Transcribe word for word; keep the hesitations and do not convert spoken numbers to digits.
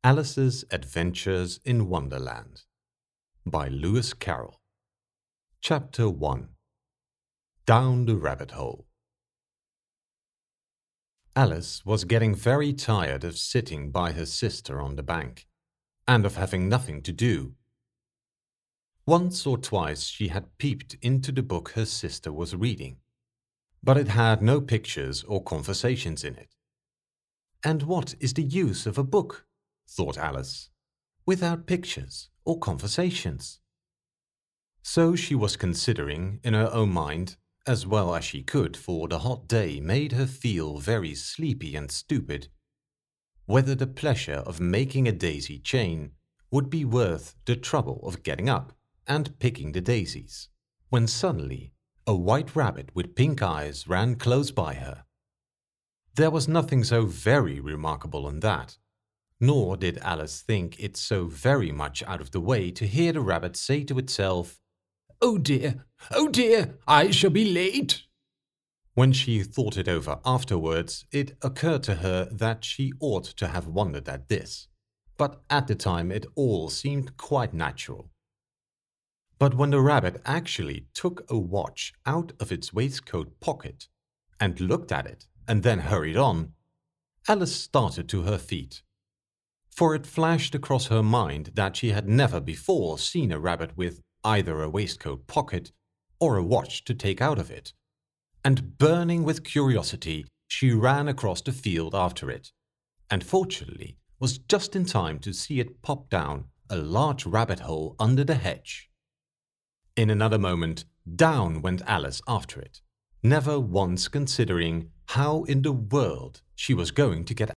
Alice's Adventures in Wonderland by Lewis Carroll. Chapter one. Down the Rabbit Hole. Alice was getting very tired of sitting by her sister on the bank, and of having nothing to do. Once or twice she had peeped into the book her sister was reading, but it had no pictures or conversations in it. "And what is the use of a book," thought Alice, "without pictures or conversations?" So she was considering in her own mind, as well as she could, for the hot day made her feel very sleepy and stupid, whether the pleasure of making a daisy chain would be worth the trouble of getting up and picking the daisies, when suddenly a white rabbit with pink eyes ran close by her. There was nothing so very remarkable in that, nor did Alice think it so very much out of the way to hear the rabbit say to itself, "Oh dear, oh dear, I shall be late." When she thought it over afterwards, it occurred to her that she ought to have wondered at this, but at the time it all seemed quite natural. But when the rabbit actually took a watch out of its waistcoat pocket and looked at it and then hurried on, Alice started to her feet. For it flashed across her mind that she had never before seen a rabbit with either a waistcoat pocket or a watch to take out of it, and burning with curiosity, she ran across the field after it, and fortunately was just in time to see it pop down a large rabbit hole under the hedge. In another moment, down went Alice after it, never once considering how in the world she was going to get